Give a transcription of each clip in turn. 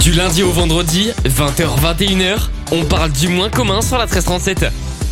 Du lundi au vendredi, 20h-21h, on parle du moins commun sur la 1337.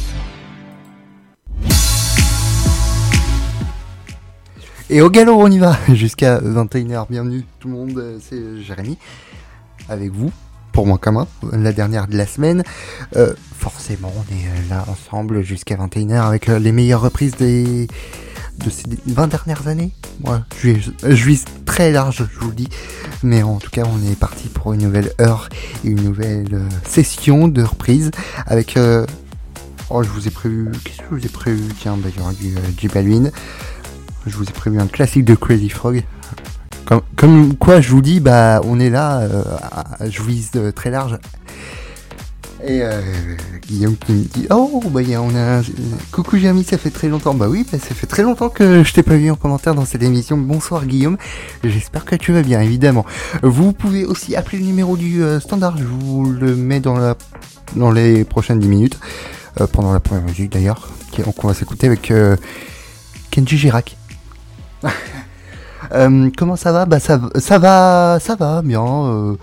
Et au galop, on y va jusqu'à 21h. Bienvenue tout le monde, c'est Jérémy avec vous pour Moins Commun, la dernière de la semaine. Forcément, on est là ensemble jusqu'à 21h avec les meilleures reprises de ces 20 dernières années. Moi, je vise très large, je vous le dis. Mais en tout cas, on est parti pour une nouvelle heure et une nouvelle session de reprise avec... je vous ai prévu... Qu'est-ce que je vous ai prévu? Tiens, il y aura du J Balvin. Je vous ai prévu un classique de Crazy Frog. Comme quoi, je vous dis, on est là, je vise très large. Et Guillaume qui me dit, on a coucou Jérémy, ça fait très longtemps. Bah oui, ça fait très longtemps que je t'ai pas vu en commentaire dans cette émission. Bonsoir Guillaume, j'espère que tu vas bien, évidemment. Vous pouvez aussi appeler le numéro du standard, je vous le mets dans les prochaines 10 minutes, pendant la première musique d'ailleurs, qu'on va s'écouter avec Kenji Girac. Comment ça va? Ça va bien.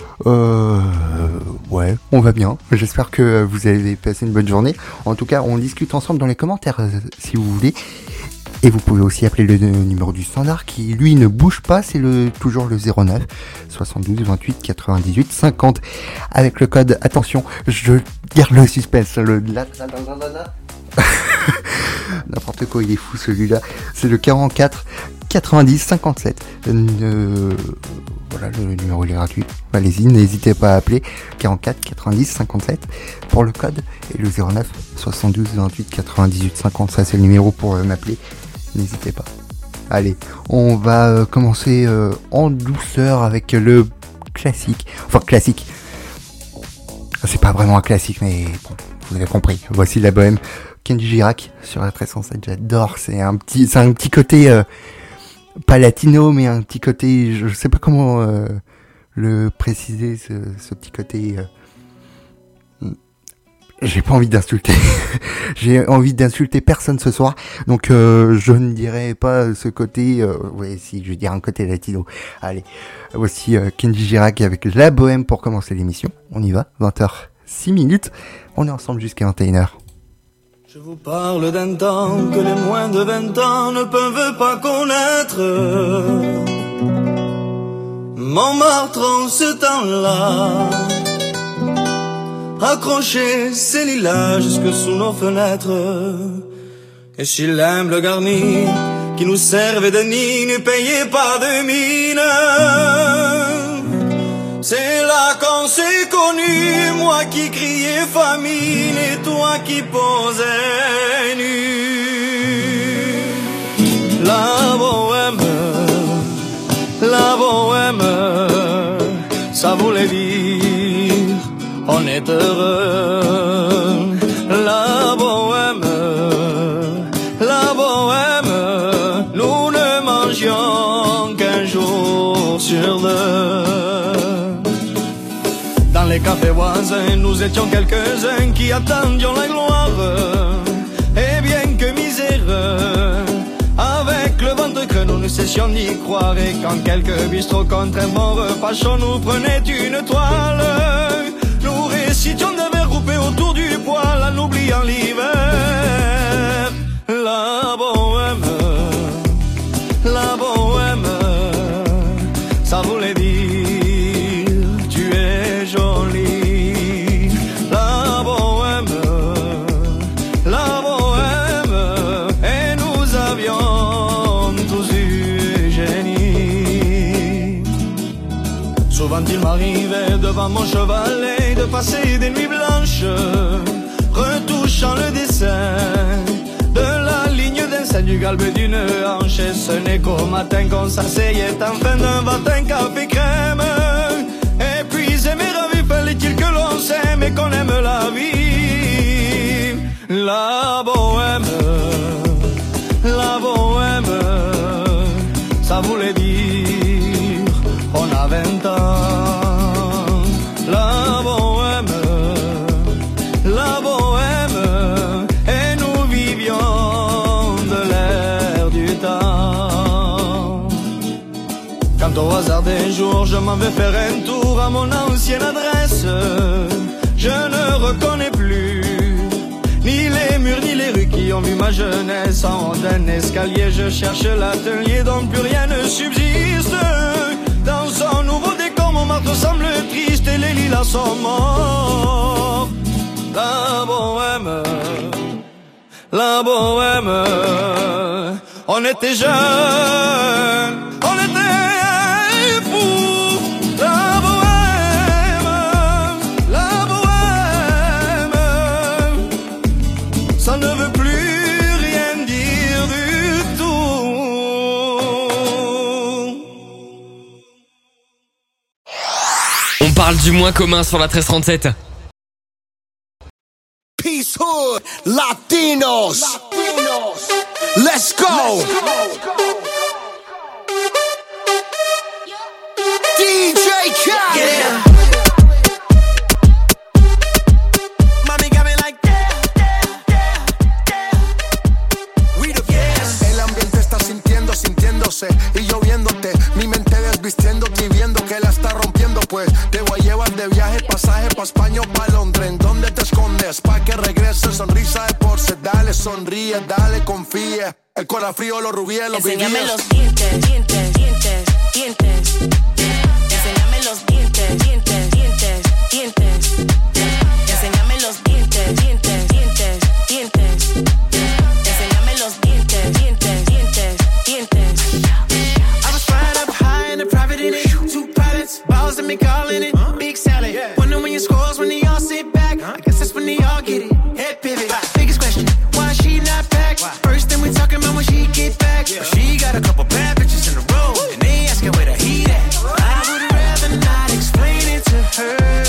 Ouais, on va bien. J'espère que vous avez passé une bonne journée. En tout cas, on discute ensemble dans les commentaires si vous voulez. Et vous pouvez aussi appeler le numéro du standard qui, lui, ne bouge pas. C'est toujours le 09 72 28 98 50. Avec le code, attention, je garde le suspense. N'importe quoi, il est fou celui-là. C'est le 44 90 57. Voilà, le numéro il est gratuit. Allez-y, n'hésitez pas à appeler 44 90 57 pour le code et le 09 72 28 98 50. Ça c'est le numéro pour m'appeler. N'hésitez pas. Allez, on va commencer en douceur avec le classique. Enfin classique. C'est pas vraiment un classique, mais bon, vous avez compris. Voici la bohème. Kenji Girac sur la 1307, j'adore. C'est un petit côté pas latino, mais un petit côté, je sais pas comment le préciser, ce petit côté. J'ai pas envie d'insulter. J'ai envie d'insulter personne ce soir, donc je ne dirais pas ce côté. Si, je vais dire un côté latino. Allez, voici Kenji Girac avec la bohème pour commencer l'émission. On y va, 20h06. On est ensemble jusqu'à 21h. Je vous parle d'un temps que les moins de 20 ans ne peuvent pas connaître. Montmartre en ce temps-là accrochait ses lilas jusque sous nos fenêtres. Et si l'humble garni qui nous servait de nid ne payait pas de mine, c'est là qu'on s'est connus, moi qui criais famine et toi qui posais nu. La bohème, ça voulait dire on est heureux. La bohème, nous ne mangions qu'un jour sur deux. Dans les cafés voisins, nous étions quelques-uns qui attendions la gloire. Et bien que misère, avec le ventre creux, nous ne cessions d'y croire. Et quand quelques bistrots contre un bon repas chaud nous prenaient une toile, nous récitions des vers groupés autour du poêle en oubliant l'hiver. La bohème, ça voulait dire tu es jolie. La bohème, et nous avions tous eu génie. Souvent il m'arrivait devant mon chevalet de passer des nuits blanches, retouchant le dessin de la ligne d'un sein du galbe d'une hanche. Et ce n'est qu'au matin qu'on s'asseyait enfin d'un matin café crème. Épuisé mais ravi, fallait-il que l'on s'aime et qu'on aime la vie. La bohème, ça voulait dire on a 20 ans. La bohème, et nous vivions de l'air du temps. Quant au hasard des jours, je m'en vais faire un tour à mon ancienne adresse. Je ne reconnais plus ni les murs ni les rues qui ont vu ma jeunesse. En haut d'un escalier, je cherche l'atelier dont plus rien ne subsiste. Dans son nouveau décor, mon marteau semble triste et les lilas sont morts. La bohème, on était jeunes, on était fous. La bohème, ça ne veut plus rien dire du tout. On parle du moins commun sur la 1337. Peace Hood, Latinos. Let's go. DJ Khaled. Yeah. Mommy got me like we the best. El ambiente está sintiéndose y yo viéndote. Mi mente desvistiéndote y viendo que la está rompiendo. Pues te voy a llevar de viaje, pasaje pa' España o pa' Londres. ¿En dónde te escondes? Pa' que regrese, sonrisa de porce. Dale, sonríe, dale, confía. El corazón frío, los rubíes, los vivíes. Enséñame los dientes, dientes, dientes, dientes. Enséñame los dientes, dientes, dientes, dientes. Enséñame los dientes, dientes, dientes, dientes. Enséñame los dientes, dientes, dientes, dientes. I was flying up high in a private in it. Two pilots, balls and me calling it big salad. Wonder when your scores when they all sit back. I guess that's when they all get it. Head pivot. Biggest question, why she not back? First thing we talking about when she get back. But she got a couple bad bitches in a row, and they asking where the heat at. I would rather not explain it to her.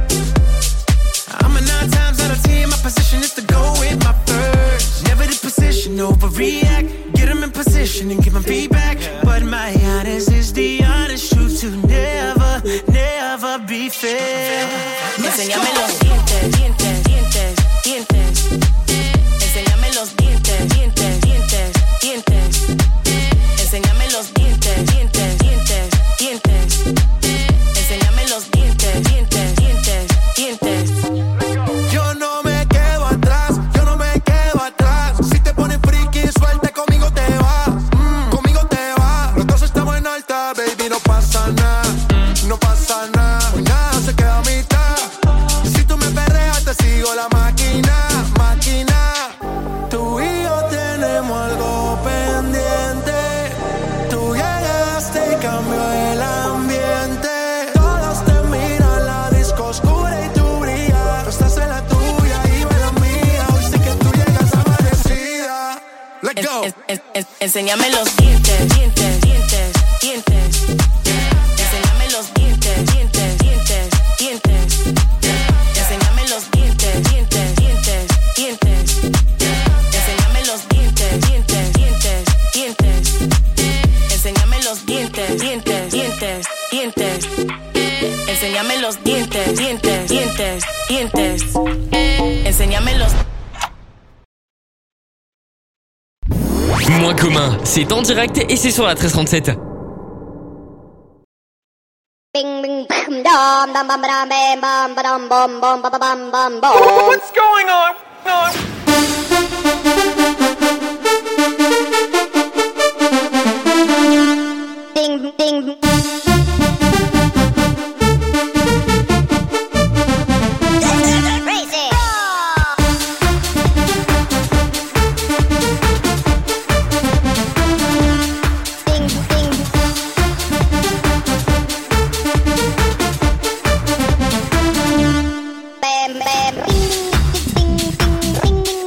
I'm a 9 times out of 10, my position is to go with my first. Never the position, overreact. Get them in position and give them feedback. But my honest is the honest truth to never, never be fair. Enséñame los dientes, dientes, dientes, dientes. Enséñame los dientes, dientes, dientes, dientes. Enséñame los dientes, dientes, dientes, dientes. Enséñame los dientes, dientes, dientes, dientes. Yo no me quedo atrás, yo no me quedo atrás. Si te pones friki, suelte, conmigo te vas. Conmigo te vas. Los dos estamos en alta, baby, no pasa nada. No pasa nada, pues nada se queda a mitad. Si tú me perreas, te sigo la máquina, máquina. Tú y yo tenemos algo pendiente. Tú llegaste y cambió el ambiente. Todos te miran, la disco oscura y tú brillas. Tú estás en la tuya y yo en la mía. Hoy sí que tú llegas amanecida. Let's go. Enséñame los dientes, dientes, dientes, dientes. Enséñame los dientes, dientes, dientes, dientes. Enséñame los dientes, dientes, dientes, dientes. Enséñame los dientes, dientes, dientes, dientes. Enséñame los dientes, dientes, dientes, dientes. Enséñame los dientes, dientes, dientes, dientes. Enséñame los. Moins commun, c'est en direct et c'est sur la 1337. Bing bing bam dum dum bam bam bam bam bam bam bam bam bam bam. What's going on? Ding ding. Crazy. Ding ding. Bam bam. Ding ding ding ding ding.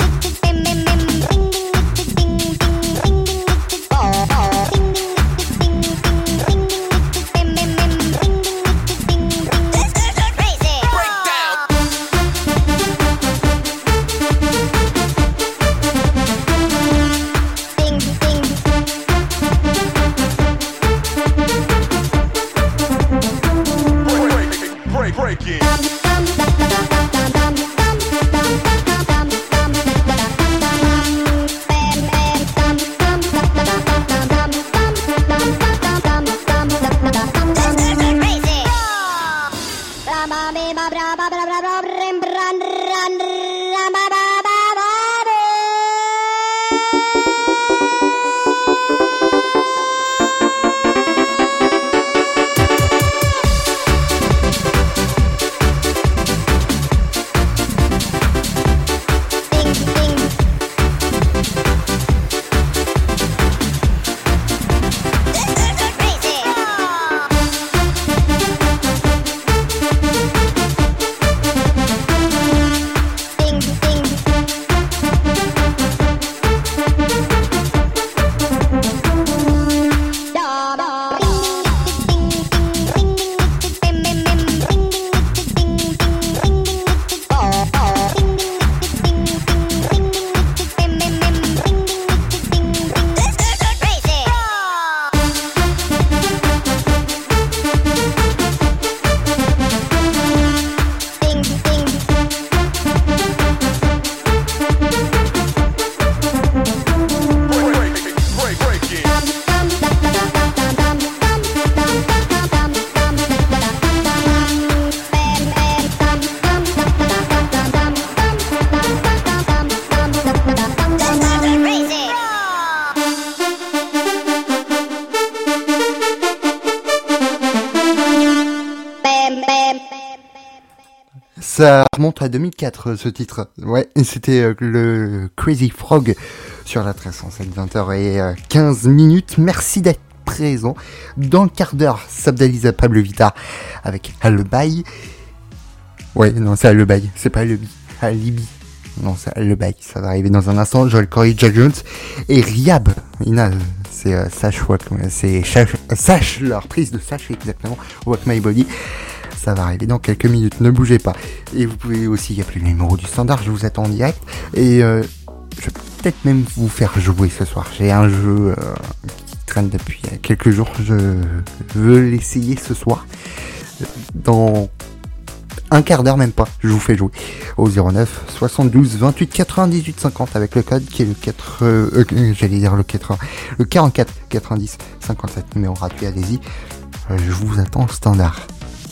Ça remonte à 2004 ce titre. Ouais, et c'était le Crazy Frog sur la 1307, 20h15. Merci d'être présent. Dans le quart d'heure, Sabdaliza Pablo Vittar avec Alibi. Ouais, non, c'est Alibi, c'est pas Alibi. Non, c'est Alibi, ça va arriver dans un instant. Joel Corey, Jack Jones et Riyab. Ina, c'est Sash Walk, c'est Sash, la reprise de Sash exactement, Walk My Body. Ça va arriver dans quelques minutes, ne bougez pas. Et vous pouvez aussi appeler le numéro du standard, je vous attends en direct. Et je vais peut-être même vous faire jouer ce soir. J'ai un jeu qui traîne depuis quelques jours, je veux l'essayer ce soir. Dans un quart d'heure, même pas, je vous fais jouer au 09 72 28 98 50 avec le code qui est le 44 90 57, numéro gratuit, allez-y. Je vous attends au standard.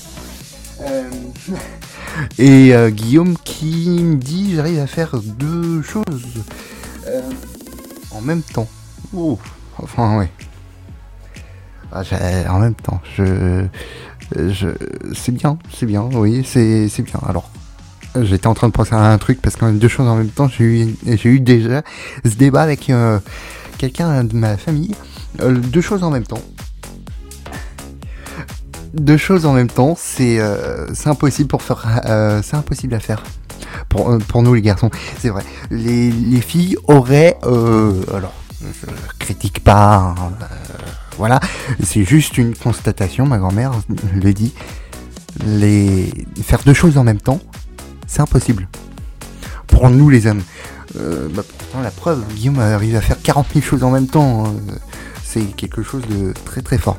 Et Guillaume qui me dit j'arrive à faire deux choses en même temps. Oh, enfin ouais. En même temps, c'est bien, oui, c'est bien. Alors, j'étais en train de penser à un truc parce que deux choses en même temps, j'ai eu déjà ce débat avec quelqu'un de ma famille. Deux choses en même temps. Deux choses en même temps, c'est impossible c'est impossible à faire pour nous les garçons, c'est vrai. Les filles auraient alors je critique pas, voilà, c'est juste une constatation, ma grand-mère le dit. Faire deux choses en même temps, c'est impossible pour nous les hommes. Pourtant la preuve, Guillaume arrive à faire 40 000 choses en même temps, c'est quelque chose de très très fort.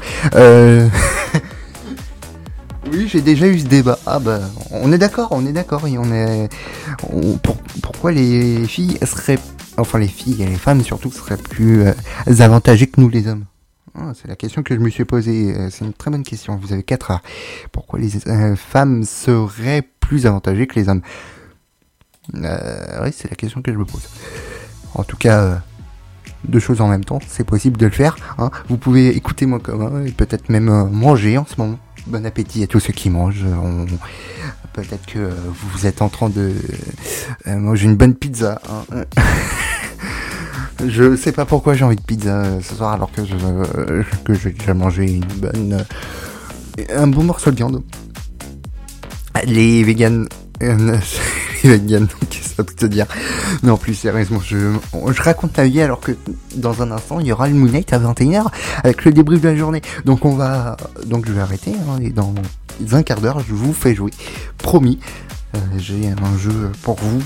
Oui, j'ai déjà eu ce débat. Ah bah, on est d'accord. Et pourquoi les filles seraient, enfin les filles et les femmes surtout seraient plus avantagées que nous les hommes? C'est la question que je me suis posée. C'est une très bonne question. Vous avez 4 heures. Pourquoi les femmes seraient plus avantagées que les hommes? Oui, c'est la question que je me pose. En tout cas, deux choses en même temps, c'est possible de le faire. Hein. Vous pouvez écouter moi comme et peut-être même manger en ce moment. Bon appétit à tous ceux qui mangent. Peut-être que vous êtes en train de manger une bonne pizza. Hein. Je sais pas pourquoi j'ai envie de pizza ce soir alors que j'ai déjà mangé un bon morceau de viande. Les véganes... les véganes, qu'est-ce que ça peut te dire? Non, plus sérieusement, je raconte ma vie alors que dans un instant, il y aura le Moon Knight à 21h avec le débrief de la journée. Donc je vais arrêter, hein, et dans un quart d'heure, je vous fais jouer. Promis, j'ai un jeu pour vous.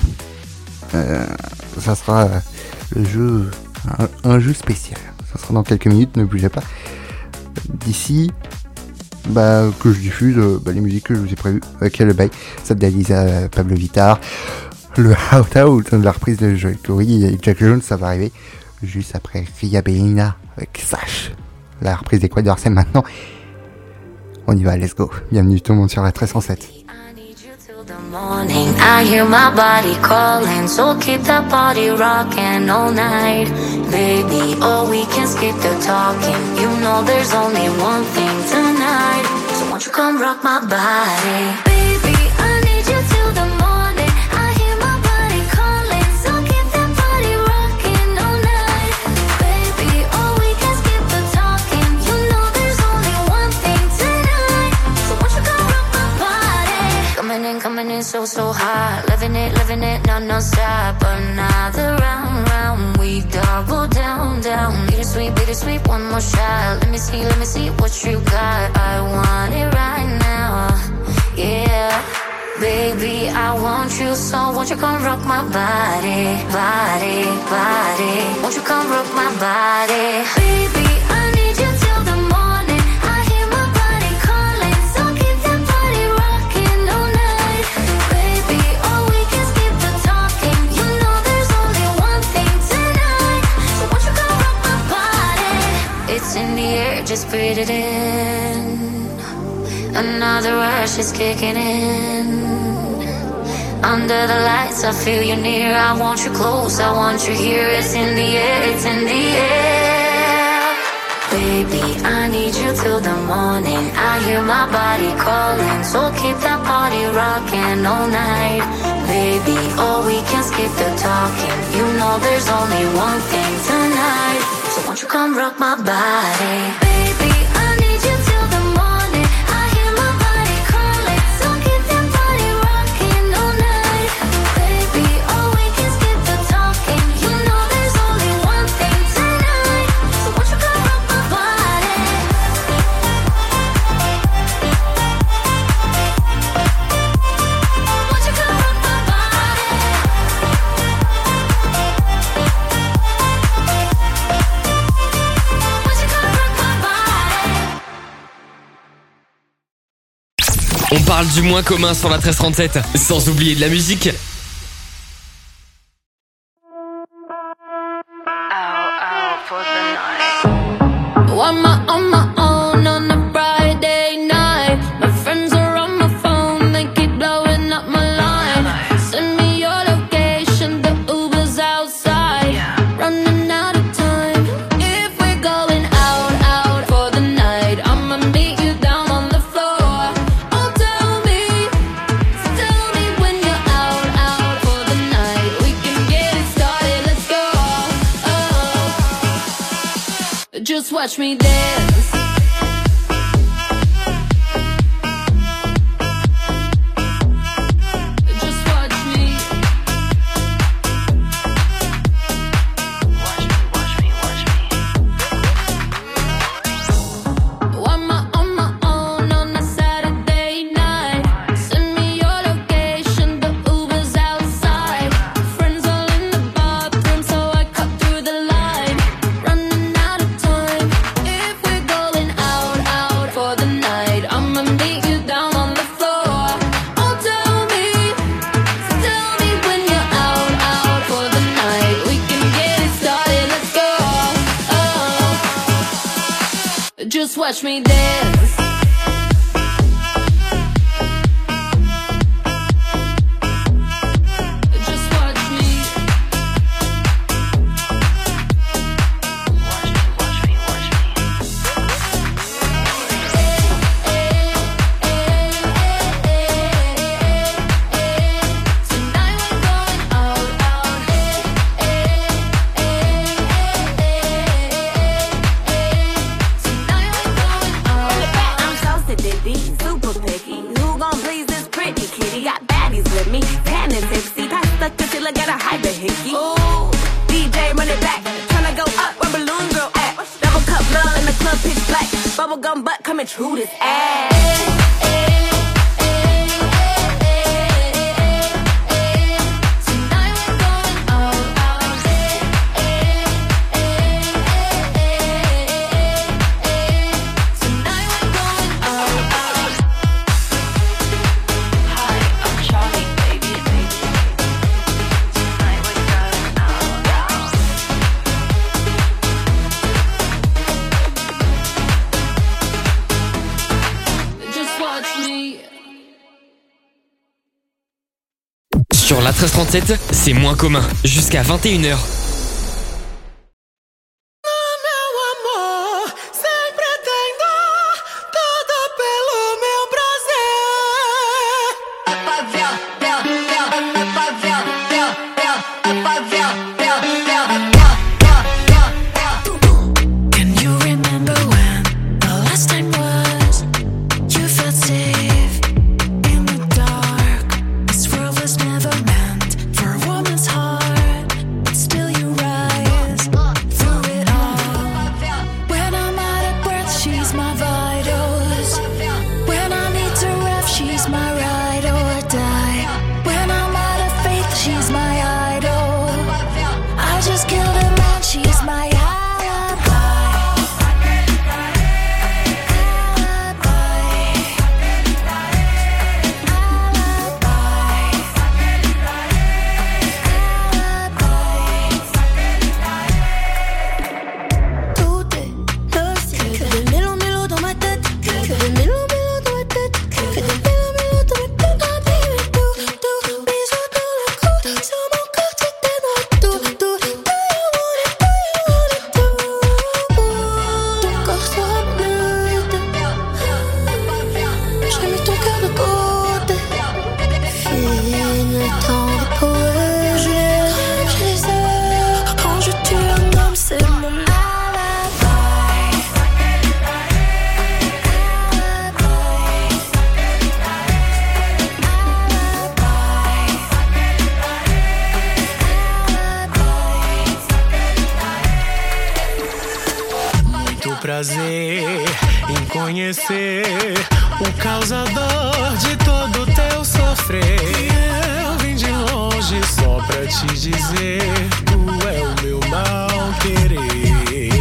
Ça sera le jeu, un jeu spécial. Ça sera dans quelques minutes, ne bougez pas. D'ici... que je diffuse les musiques que je vous ai prévues avec le bail, Sabdaliza Pablo Vittar, le Out de la reprise de Joel Corey et Jack Jones, ça va arriver juste après Ria Bellina avec Sash, la reprise d'Equador, c'est maintenant. On y va, let's go. Bienvenue tout le monde sur la 1307. Morning, I hear my body calling, so keep that body rocking all night, baby. Oh, we can skip the talking. You know there's only one thing tonight, so won't you come rock my body, baby? I need you till the morning. I hear my body calling, so keep that body rocking all night, baby. Oh, we can skip the talking. You know there's only one thing tonight, so won't you come rock my body? Coming in so hot, living it, non-stop. Another round, we double down. Bittersweet, one more shot. Let me see what you got. I want it right now, yeah. Baby, I want you, so won't you come rock my body. Won't you come rock my body, baby? I need you till the morning. I hear my body calling, so keep that body rocking all night, baby. Oh, we can skip the talking. You know there's only one thing tonight, so won't you come rock my body? It's in the air, just breathe it in. Another rush is kicking in. Under the lights, I feel you near. I want you close, I want you here. It's in the air, it's in the air. Baby, I need you till the morning. I hear my body calling, so keep that party rocking all night. Baby, oh, we can skip the talking. You know there's only one thing tonight. So won't you come rock my body? Baby, I need you till the morning. I hear my body calling, so keep that body rocking all night. Baby, oh, we can skip the talking. You know there's only one thing tonight. So won't you come rock my body? Won't you come rock my body? Won't you come rock my body? On parle du moins commun sur la 1337, sans oublier de la musique. On my own on a Friday night. My friends are on my phone, they keep blowing up my line. Send me your location, the Uber's outside. Running out of time. If we're going out for the night, I'ma meet you down on the floor. Oh, tell me when you're out for the night. We can get it started, let's go. Oh. Just watch me dance. Just watch me. On my own on a Saturday night. Send me your location, the Uber's outside. Friends all in the bathroom, so I cut through the line. Running out of time. If we're going out for the night, I'ma meet you down on the floor. Oh, tell me when you're out for the night. We can get it started, let's go. Oh. Just watch me dance. Just watch me. Tonight we're going out. Tonight we're going out. I'm so sedity, super picky. Who gon' please this pretty kitty? Got baddies with me, tan and tipsy. Pass the concealer, get a hyper hickey. Ooh, DJ run it back. Tryna go up where balloon girl at. Double cup love in the club, pitch black. Bubblegum butt coming true this ass. Tonight we're going out. Tonight we're going out. Hi, I'm Charlie, baby. Tonight we're going out. Just watch me. Sur la 1337, c'est moins commun, jusqu'à 21h. Meu amor, sempre tem dor, tudo pelo meu Can you remember when the last time was? You felt safe in the dark. This world was never meant for a woman's heart, but still you conhecer o causador de todo teu sofrer. Eu vim de longe só pra te dizer, tu é o meu mal querer.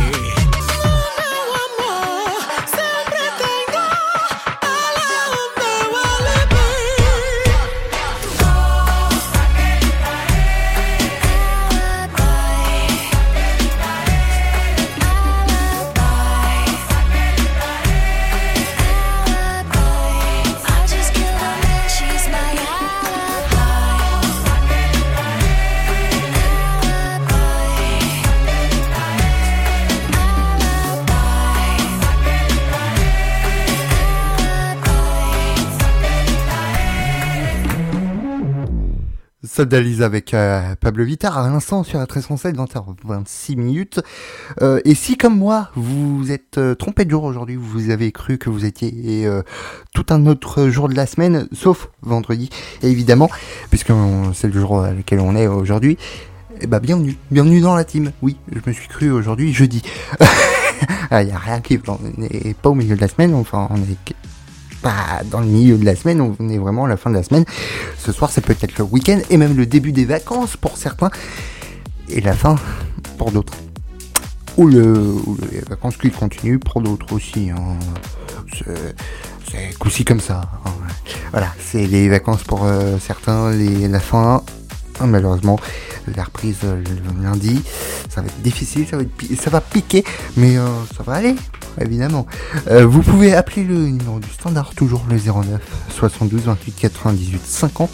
Soldat Lisa avec Pablo Vittar à l'instant sur la 1307, 20h26. Et si comme moi vous êtes trompé de jour aujourd'hui, vous avez cru que vous étiez tout un autre jour de la semaine, sauf vendredi, et évidemment, puisque c'est le jour à lequel on est aujourd'hui, et bah bienvenue dans la team. Oui, je me suis cru aujourd'hui jeudi. Il n'y a rien qui n'est pas au milieu de la semaine, enfin on est pas dans le milieu de la semaine, on est vraiment à la fin de la semaine. Ce soir c'est peut-être le week-end et même le début des vacances pour certains et la fin pour d'autres, ou les vacances qui continuent pour d'autres aussi, hein. C'est coup-ci comme ça, hein. Voilà, c'est les vacances pour certains, la fin, malheureusement la reprise le lundi, ça va être difficile, ça va piquer, mais ça va aller, évidemment. Vous pouvez appeler le numéro du standard, toujours le 09 72 28 98 50,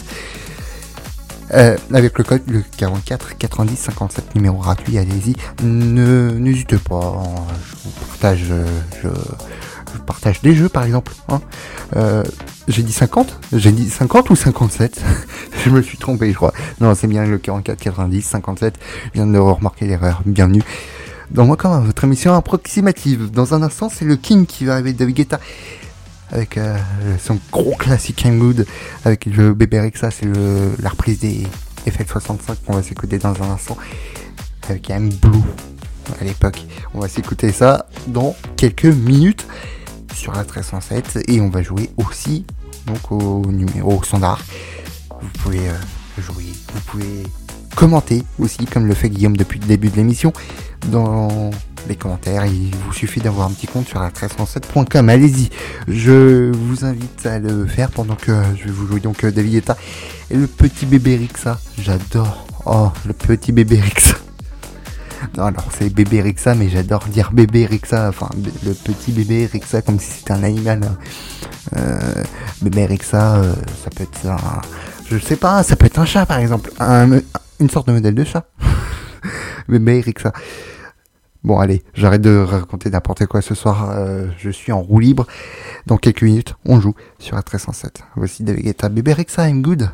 avec le code le 44 90 57, numéro gratuit, allez-y, n'hésitez pas, je partage des jeux par exemple, hein. J'ai dit 50 ou 57? Je me suis trompé, je crois. Non, c'est bien le 44 90 57. Je viens de remarquer l'erreur. Bienvenue dans Moi Comme, votre émission approximative. Dans un instant, c'est le King qui va arriver, David Guetta, avec son gros classique I'm Good, avec le bébé Rexa. C'est la reprise des FL65 qu'on va s'écouter dans un instant, avec I'm Blue à l'époque. On va s'écouter ça dans quelques minutes sur la 1307, et on va jouer aussi donc au numéro standard. Vous pouvez jouer, vous pouvez commenter aussi, comme le fait Guillaume depuis le début de l'émission dans les commentaires. Il vous suffit d'avoir un petit compte sur la 1307.com. Allez-y, je vous invite à le faire pendant que je vais vous jouer donc David Guetta et le petit bébé Rexa. J'adore, oh, le petit bébé Rexa. Non, alors c'est bébé Rexa, mais j'adore dire bébé Rexa, enfin le petit bébé Rexa, comme si c'était un animal. Bébé Rexa, ça peut être je sais pas, ça peut être un chat par exemple, une sorte de modèle de chat. Bébé Rexa. Bon allez, j'arrête de raconter n'importe quoi ce soir, je suis en roue libre. Dans quelques minutes, on joue sur la 1307. Voici David Guetta, bébé Rexa, I'm Good.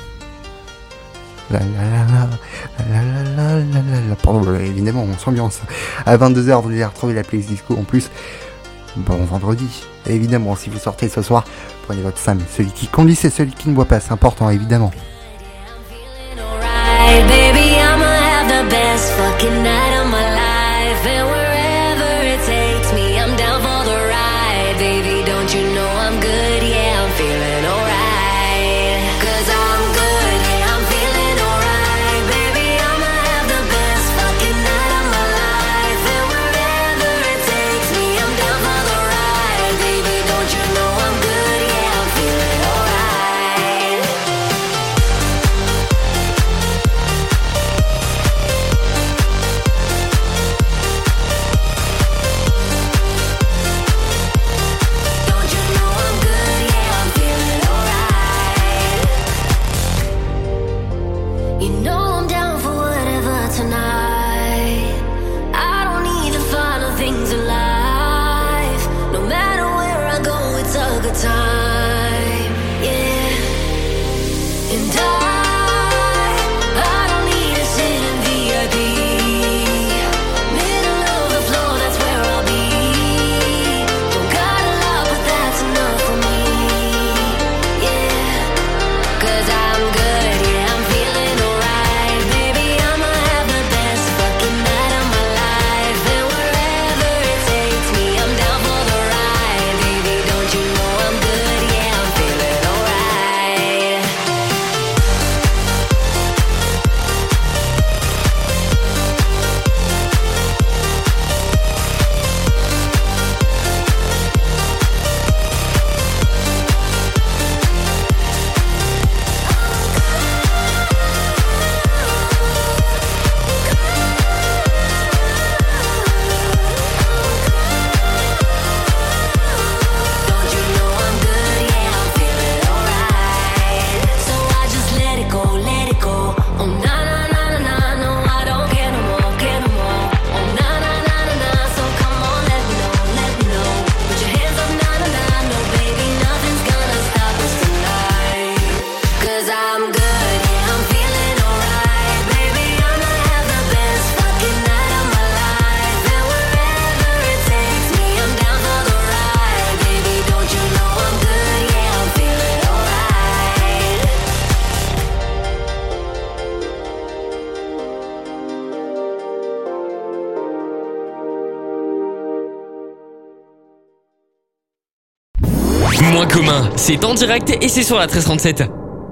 Pardon, évidemment, on s'ambiance. À 22h, vous allez retrouver la playlist disco en plus. Bon vendredi. Et évidemment, si vous sortez ce soir, prenez votre Sam. Celui qui conduit, c'est celui qui ne boit pas. C'est important, évidemment. moins commun, c'est en direct et c'est sur la 1337.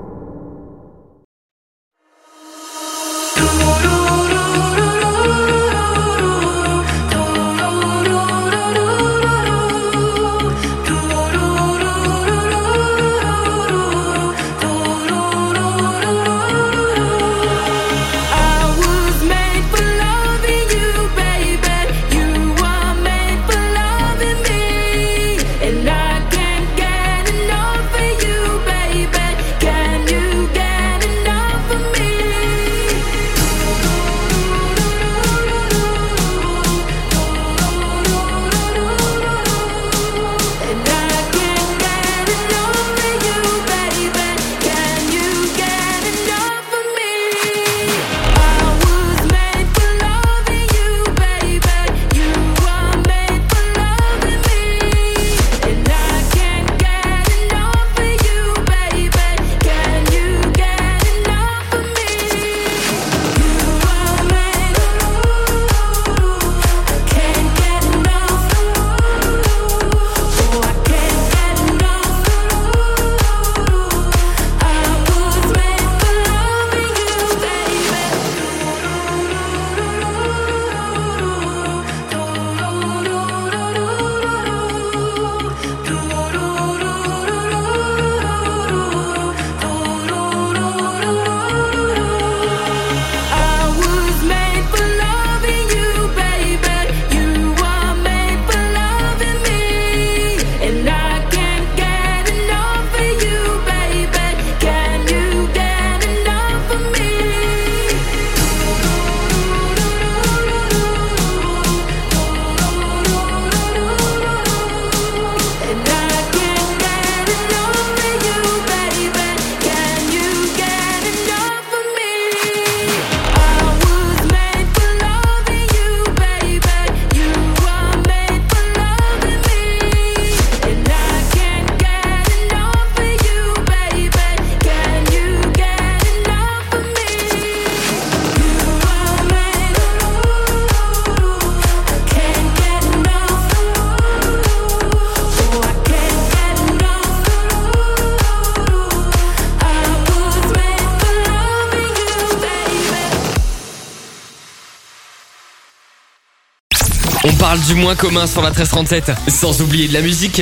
On parle du moins commun sur la 1337, sans oublier de la musique.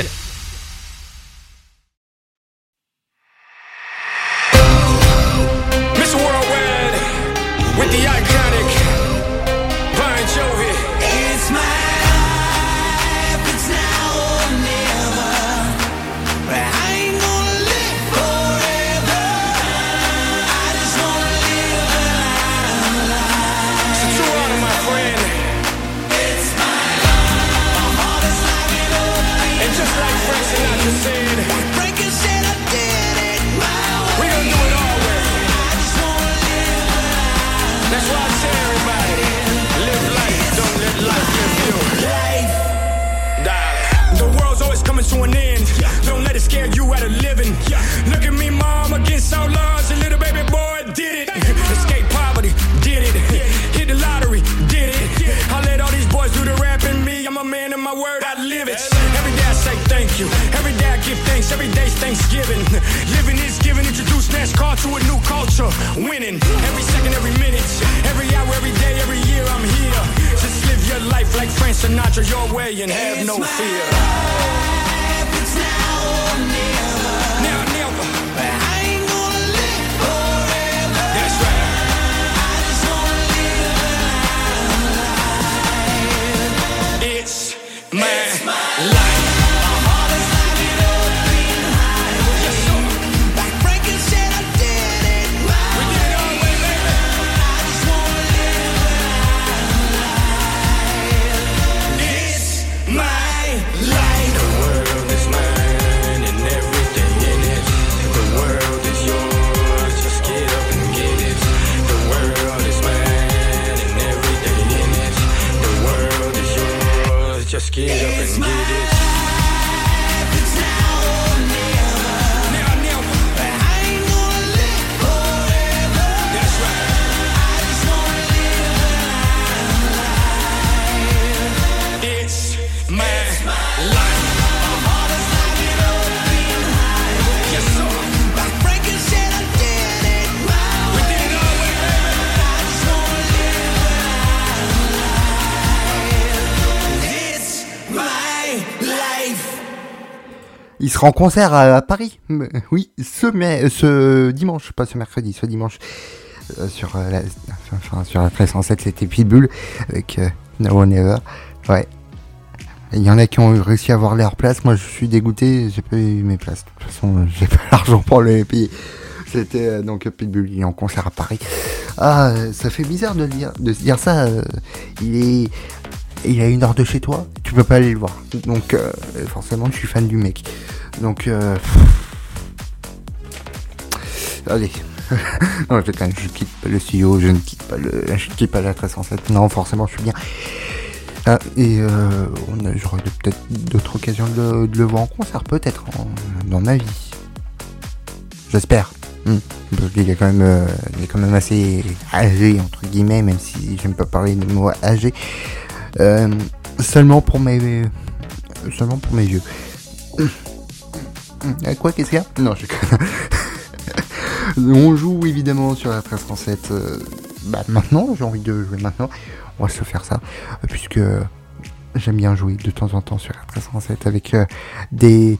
My life, the world is mine. il sera en concert à Paris. Oui, ce dimanche, pas ce mercredi, ce dimanche. Sur la 1307, c'était Pitbull avec No One Ever. Ouais. Il y en a qui ont réussi à avoir leur place. Moi, je suis dégoûté. J'ai pas eu mes places. De toute façon, j'ai pas l'argent pour les payer. C'était donc Pitbull. Il est en concert à Paris. Ah, ça fait bizarre de se dire ça. Il est à 1 heure de chez toi. Tu peux pas aller le voir. Donc, forcément, je suis fan du mec. Donc, allez. Non, je quitte pas le studio. Je quitte pas la 1307. Non, forcément, je suis bien. Ah, et j'aurai peut-être d'autres occasions de le voir en concert, peut-être, dans ma vie. J'espère. Parce qu'il est quand même assez âgé, entre guillemets, même si j'aime pas parler de mots âgé. Seulement pour mes yeux. Quoi, qu'est-ce qu'il y a ? Non, je connais. On joue évidemment sur la 1307. Maintenant, j'ai envie de jouer maintenant. On va se faire ça, puisque j'aime bien jouer de temps en temps sur la 1307 avec des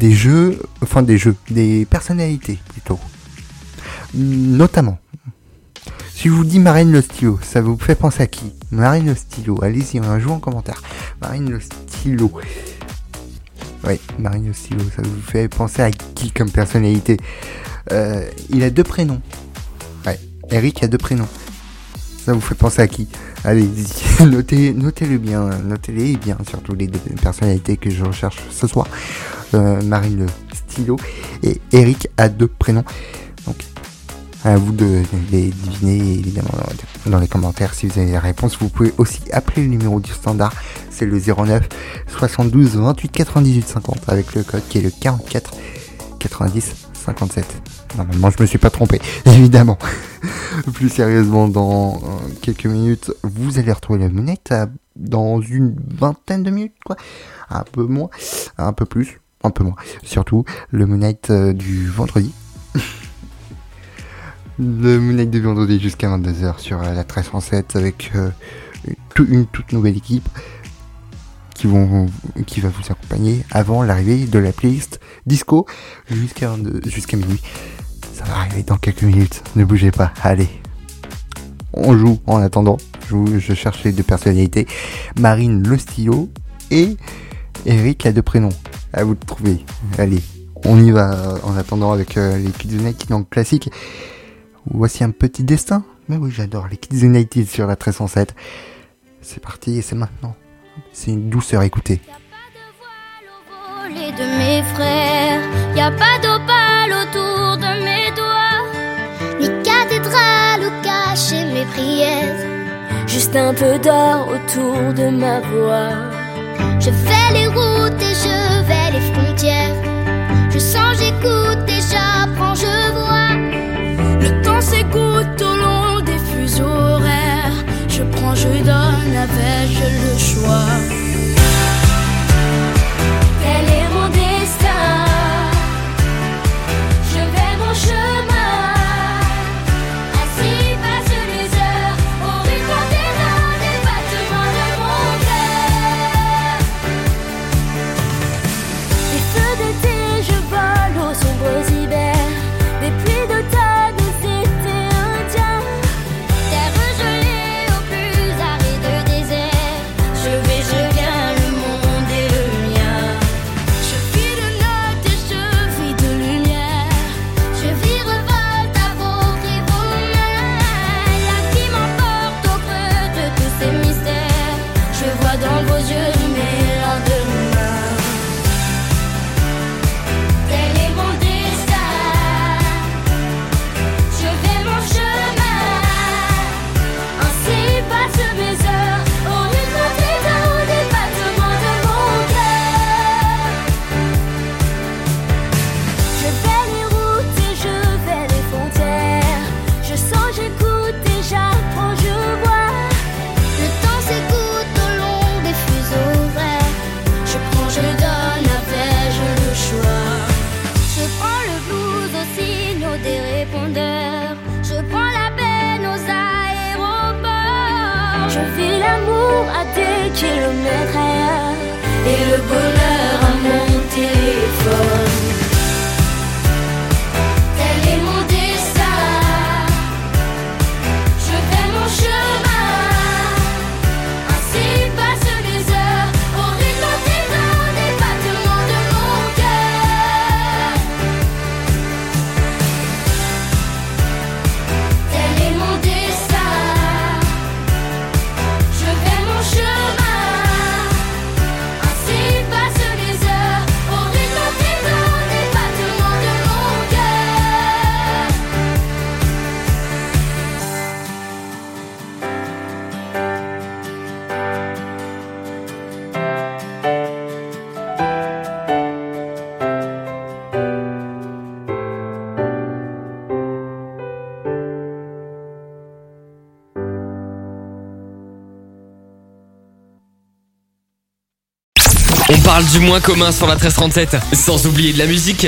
personnalités plutôt. Notamment, si je vous dis Marine le stylo, ça vous fait penser à qui ? Marine le stylo, allez-y, on va jouer en commentaire. Marine le stylo. Oui, Marine le stylo, ça vous fait penser à qui comme personnalité ? Il a 2 prénoms. Ouais, Eric a 2 prénoms. Ça vous fait penser à qui ? Allez-y, notez-les bien, surtout les 2 personnalités que je recherche ce soir. Marine le stylo et Eric a 2 prénoms. Donc, à vous de les deviner, évidemment, dans les commentaires. Si vous avez les réponses, vous pouvez aussi appeler le numéro du standard. C'est le 09 72 28 98 50 avec le code qui est le 44 90 57. Normalement, je me suis pas trompé, évidemment. Plus sérieusement, dans quelques minutes, vous allez retrouver la Moonlight dans une 20aine de minutes, quoi. Un peu moins, un peu plus, un peu moins. Surtout, le Moonlight du vendredi. Le Moonlight du vendredi jusqu'à 22h sur la 1307 avec une toute nouvelle équipe qui va vous accompagner avant l'arrivée de la playlist disco jusqu'à minuit. Ça va arriver dans quelques minutes, ne bougez pas, allez. On joue en attendant, je cherche les 2 personnalités, Marine le stylo et Eric a 2 prénoms, à vous de trouver. Allez, on y va en attendant avec les Kids United dans le classique. Voici un petit destin. Mais oui, j'adore les Kids United sur la 1307. C'est parti et c'est maintenant. C'est une douceur, écoutez. Y'a pas de voile au volet de mes frères, y'a pas d'opale autour de mes doigts, ni cathédrale où cacher mes prières, juste un peu d'or autour de ma voix. Je fais les routes et je vais les frontières, je sens, j'écoute et j'apprends, je vois. Le temps s'écoute au long des fuseaux horaires, je prends, je donne, avais-je le choix? Quel est mon destin? Je vais mon chemin, ainsi passent les heures, au rythme des battements de mon cœur. Des feux d'été, je vole aux sombres hivers, des pluies d'automne, des étés indiens, terre gelée au plus aride désert. Je vais, je viens, le monde est le mien. Je vis de notes et je vis de lumière, je vis revolte à vos rivaux mains. La vie m'emporte au creux de tous ces mystères, je vois dans vos yeux mes lendemains. Quel est mon destin? Je vais mon chemin, ainsi passent mes heures, au rythme des battements de mon cœur. Je vais les routes et je vais les frontières, je sens, j'écoute et j'apprends, je vois. Le temps s'écoute au long des fuseaux horaires, je prends, je donne, avais-je le choix? Je prends le blues aux signaux des répondeurs, je prends la peine aux aéroports. Je vis l'amour à des kilomètres ailleurs, et le bonheur à mon téléphone. parle du moins commun sur la 1337, sans oublier de la musique.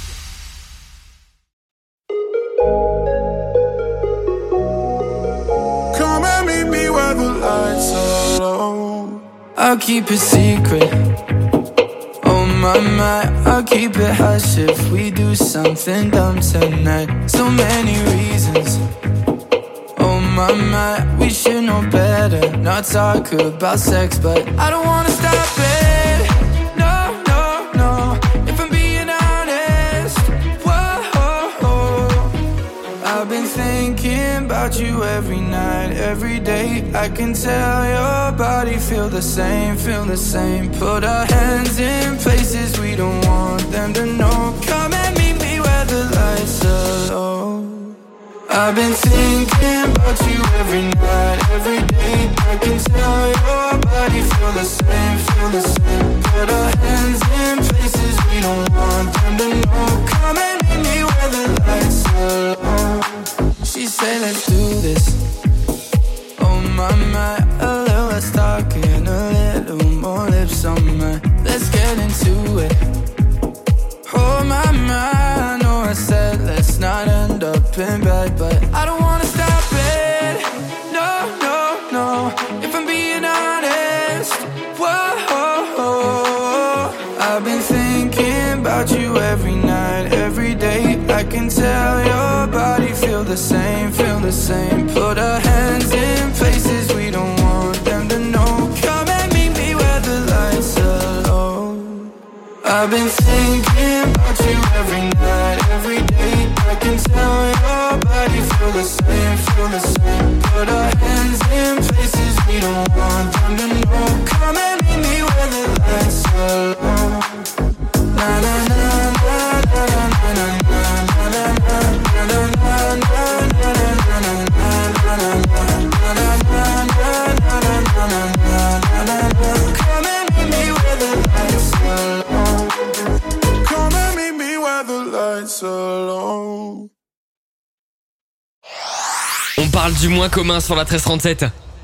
Come and meet me where the lights are low. I'll keep it secret. Oh my, I'll keep it hush if we do something dumb tonight. So many reasons. Oh my, we should know better. Not talk about sex, but I don't wanna stop it. No, if I'm being honest. Whoa, I've been thinking about you every night, every day. I can tell your body feel the same. Put our hands in places we don't want them to know. Come and meet me where the lights are low. I've been thinking about you every night, every day. I can tell your body feel the same. Put our hands in places we don't want them to know. Come and meet me where the lights are low. She said let's do this. Oh my, a little less talking, a little more lips on mine. Let's get into it. Oh my, I know I said let's not end up in bed, but I don't wanna stop it. No, if I'm being honest. Whoa, I've been thinking about you every night, every day. I can tell your body feel the same. Put our hands in places we don't want them to know. Come and meet me where the lights are low. I've been thinking about you every night, every day. I can tell your body feel the same. Put our hands in places we don't want them to know. Come and meet me where the lights are low. Na na na na na na na na na na na na. Come and meet me where the lights are low. Come and meet me where the lights are low. On parle du moins commun sur la 1337.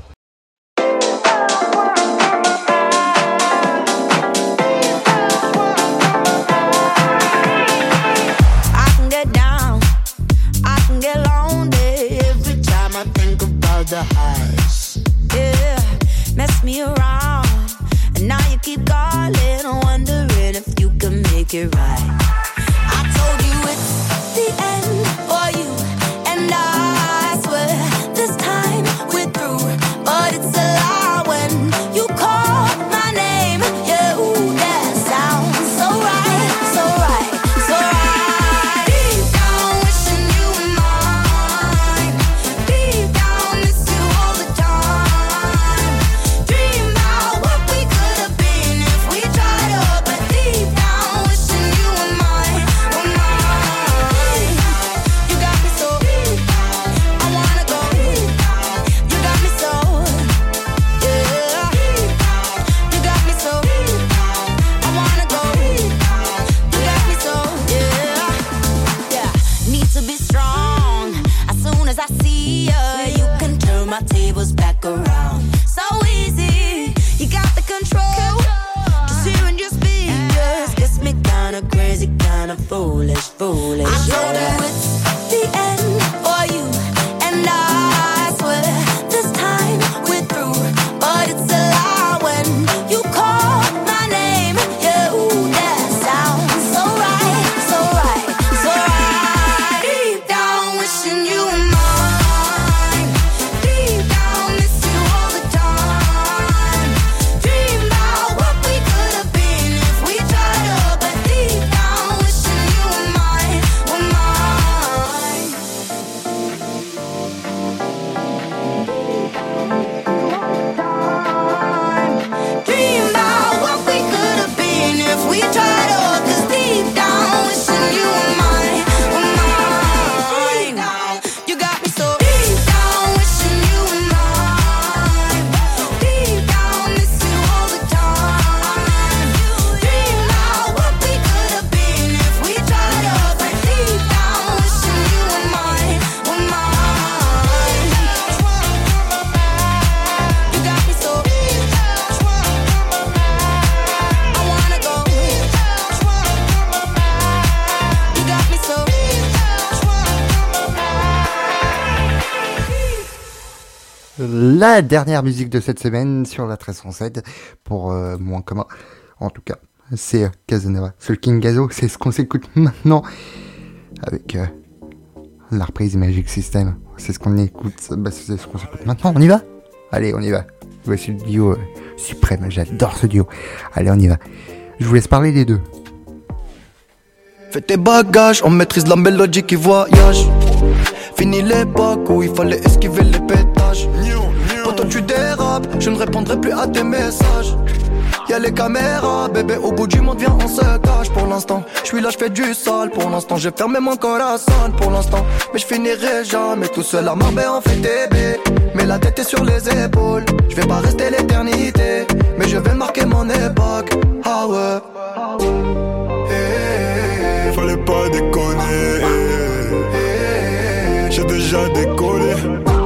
The highs, yeah, mess me around, and now you keep calling, wondering if you can make it right. I told you it's the end for you, and I swear this time we're through, but it's a lie when you call my name. Yeah, ooh, that sounds so right, so right, so right. Deep down, wishing you were mine. Deep down, miss you all the time. Dream about what we could have been if we tried up. But deep down, wishing you were mine, were mine. You got me so deep down, I wanna go deep down. You got me so, yeah. You got me so deep down, I wanna go deep down. You got me so, yeah. Need to be strong. As soon as I see ya, you can turn my tables back around. So easy, you got the control. Just hearing your speakers gets me kinda crazy, kinda foolish. I told you it's the end for you, and I swear this time we're through, but it's a lie when you call my name. Yeah, ooh, that sounds so right, so right, so right. Deep down, wishing you were mine. Deep down, miss you all the time. Dream about what we could have been if we tried up. But deep down, wishing you were mine, were mine. La dernière musique de cette semaine sur la 1307 pour moins commun. En tout cas, c'est Casanova, Soul King Gazo. C'est ce qu'on s'écoute maintenant avec la reprise Magic System. C'est ce qu'on écoute. Bah, c'est ce qu'on s'écoute maintenant. On y va ? Allez, on y va. Voici le duo suprême. J'adore ce duo. Allez, on y va. Je vous laisse parler des deux. Fais tes bagages, on maîtrise la mélodie qui voyage. Fini l'époque où il fallait esquiver les pétages. Pourtant tu dérapes, je ne répondrai plus à tes messages. Y'a les caméras, bébé, au bout du monde, viens, on se cache. Pour l'instant, je suis là, je fais du sale. Pour l'instant, j'ai fermé mon corazon. Pour l'instant, mais je finirai jamais tout seul à Marbella en fait bébé. Mais la tête est sur les épaules. Je vais pas rester l'éternité, mais je vais marquer mon époque. Ah ouais. Fallait pas déconner. J'ai déjà décollé.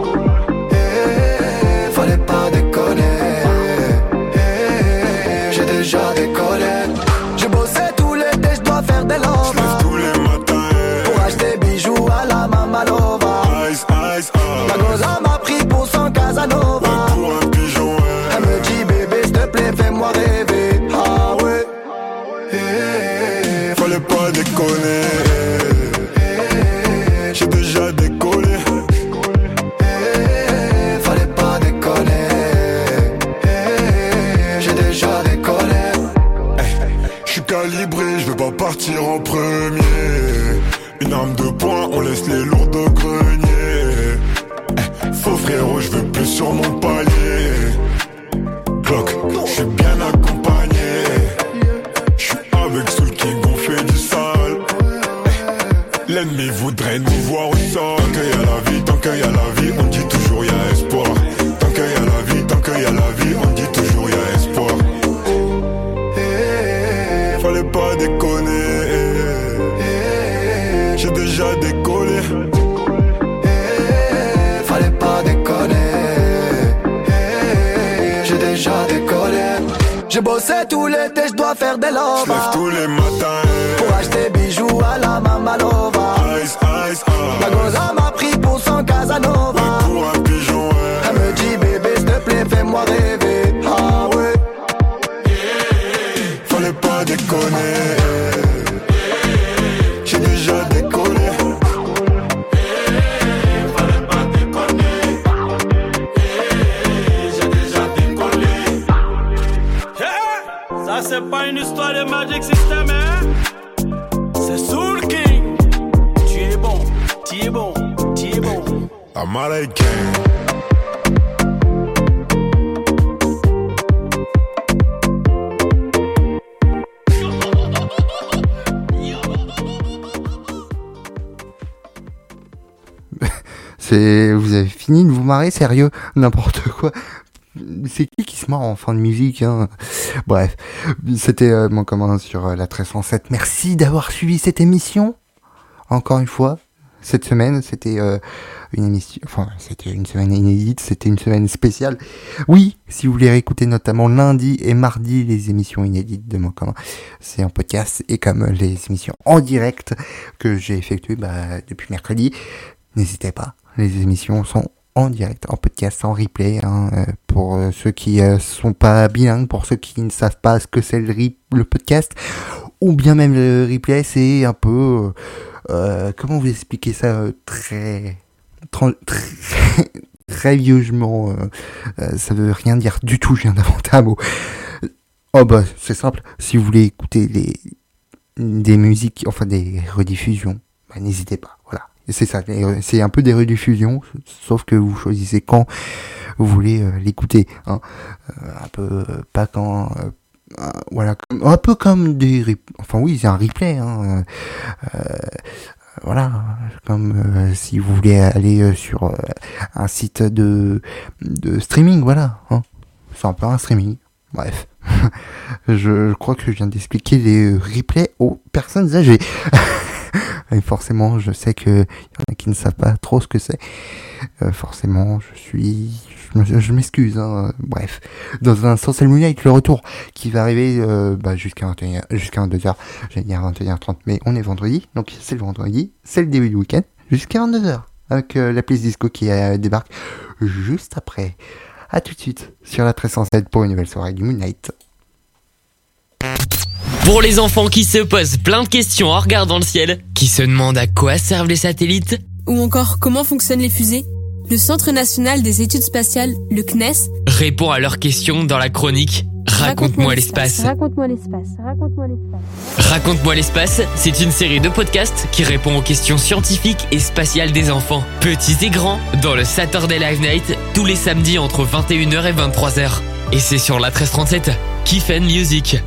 Fallait pas déconner. J'ai déjà décollé. J'ai bossé tout l'été, je dois faire des lovas. J'lève tous les matins pour acheter bijoux à la Mamalova. Ice, ice, La goza m'a pris pour son Casanova. pour un pigeon, Elle me dit bébé s'il te plaît fais-moi rêver. Ah ouais. Fallait pas déconner. J'ai déjà décollé. Fallait pas déconner. J'ai déjà décollé. J'suis calibré, j'veux pas partir en premier. Une arme de poing, on laisse les lourds au grenier. Faux frérot, j'veux plus sur mon palier. Clock, j'suis bien accompagné. J'suis avec Soul King, on fait du sale. L'ennemi voudrait nous voir au sol. Tant qu'il y a la vie, tant qu'il y a la vie, on dit toujours y a espoir. Tant qu'il y a la vie, tant qu'il y a la vie, on dit toujours y a espoir. Fallait pas déconner. J'ai déjà décollé. Fallait pas déconner. J'ai déjà décollé. J'ai bossé tout l'été, je dois faire des lovas. J'lève tous les matins pour acheter bijoux à la Mamalova. Ice, ice, La goza m'a pris pour son Casanova. pour un pigeon, Elle me dit bébé s'il te plaît fais-moi rêver. Ah ouais. Fallait pas déconner. J'ai déjà décollé. Fallait pas déconner. J'ai déjà décollé. Ça c'est pas une histoire de Magic System, hein? C'est Soul King. Tu es bon, tu es bon, tu es bon. Américain. Vous avez fini de vous marrer, sérieux, n'importe quoi. C'est qui se marre en fin de musique, hein. Bref, c'était mon commande sur la 1307. Merci d'avoir suivi cette émission. Encore une fois, cette semaine, c'était une émission, enfin, c'était une semaine inédite, c'était une semaine spéciale. Oui, si vous voulez réécouter notamment lundi et mardi les émissions inédites de mon commun, c'est en podcast, et comme les émissions en direct que j'ai effectuées depuis mercredi, n'hésitez pas, les émissions sont en direct, en podcast, en replay, hein, pour ceux qui sont pas bilingues, pour ceux qui ne savent pas ce que c'est le podcast, ou bien même le replay, c'est un peu, comment vous expliquer ça, très vieusement, ça veut rien dire du tout, je viens d'inventer un mot. Oh bah, c'est simple, si vous voulez écouter des musiques, enfin des rediffusions, n'hésitez pas, voilà. C'est ça, c'est un peu des rediffusions, sauf que vous choisissez quand vous voulez l'écouter, hein. Un peu, pas quand, voilà, un peu comme enfin oui, c'est un replay, hein. Voilà, comme si vous voulez aller sur un site de streaming, voilà, hein. C'est un peu un streaming, bref. Je crois que je viens d'expliquer les replays aux personnes âgées. Et forcément, je sais qu'il y en a qui ne savent pas trop ce que c'est. Forcément, je m'excuse, hein. Bref. Dans un instant, c'est le Moonlight, le retour, qui va arriver jusqu'à 22h. J'allais dire 21h30, mais on est vendredi. Donc c'est le vendredi, c'est le début du week-end, jusqu'à 22h. Avec la playlist disco qui débarque. juste après. A tout de suite sur la 1307 pour une nouvelle soirée du Moonlight. Pour les enfants qui se posent plein de questions en regardant le ciel, qui se demandent à quoi servent les satellites, ou encore comment fonctionnent les fusées, le Centre national des études spatiales, le CNES, répond à leurs questions dans la chronique Raconte-moi l'espace. Raconte-moi l'espace. Raconte-moi l'espace. Raconte-moi l'espace, c'est une série de podcasts qui répond aux questions scientifiques et spatiales des enfants, petits et grands, dans le Saturday Live Night, tous les samedis entre 21h et 23h. Et c'est sur la 1337, Kiff and Music.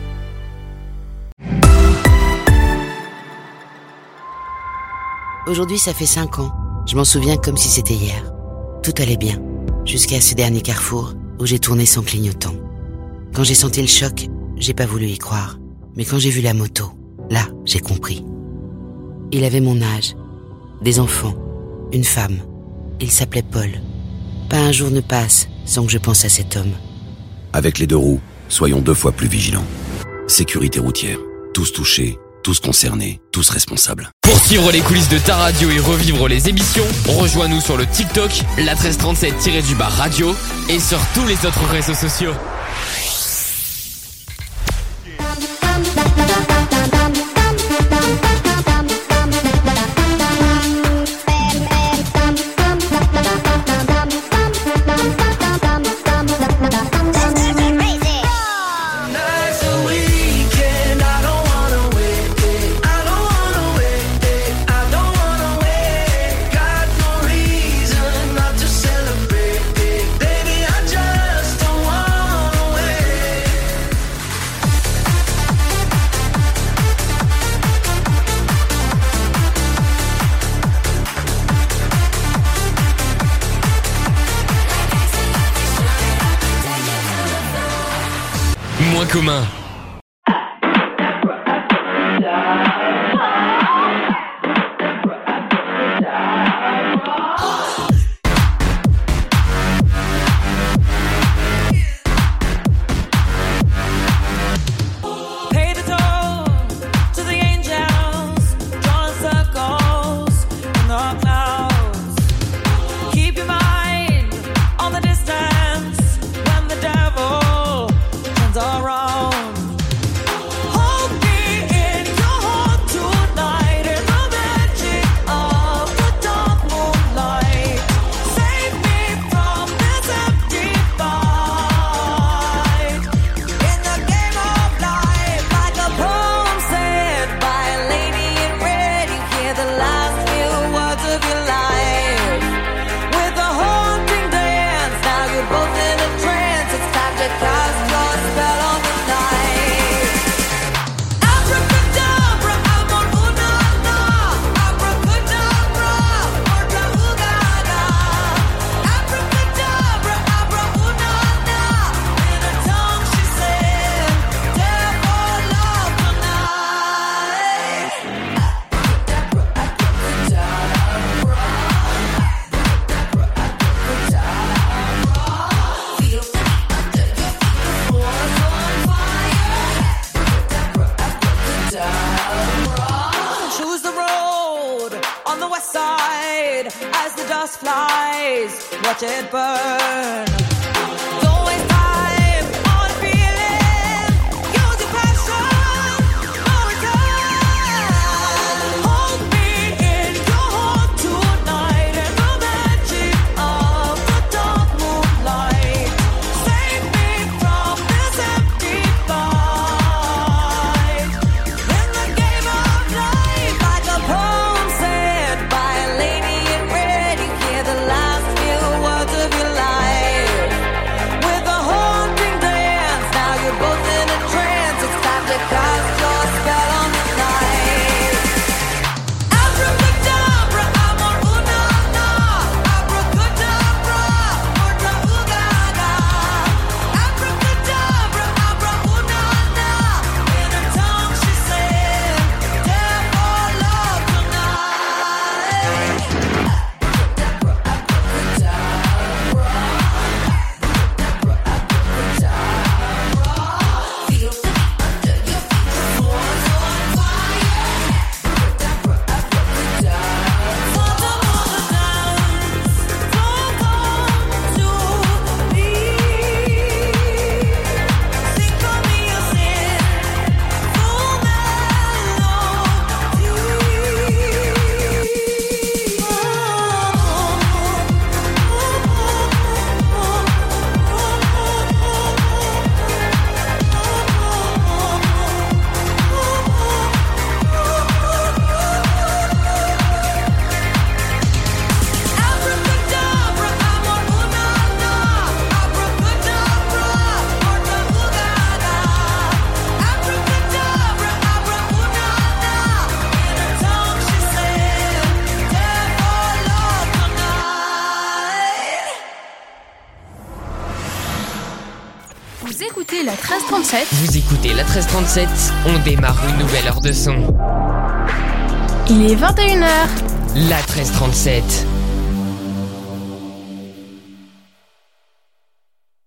Aujourd'hui, ça fait 5 ans. Je m'en souviens comme si c'était hier. Tout allait bien, jusqu'à ce dernier carrefour où j'ai tourné sans clignotant. Quand j'ai senti le choc, j'ai pas voulu y croire. Mais quand j'ai vu la moto, là, j'ai compris. Il avait mon âge, des enfants, une femme. Il s'appelait Paul. Pas un jour ne passe sans que je pense à cet homme. Avec les 2 roues, soyons 2 fois plus vigilants. Sécurité routière, tous touchés, tous concernés, tous responsables. Pour suivre les coulisses de ta radio et revivre les émissions, rejoins-nous sur le TikTok, la 1337-radio et sur tous les autres réseaux sociaux. Moins commun. Watch it burn. Don't waste time on feeling. Use your passion for return. Hold me in your heart tonight in the magic of the dark moonlight. Save me from this empty fight. In the game of life, like a poem said by a lady in red, you hear the last few words of your life. écoutez la 1337. Vous écoutez la 1337, on démarre une nouvelle heure de son. Il est 21h. La 1337.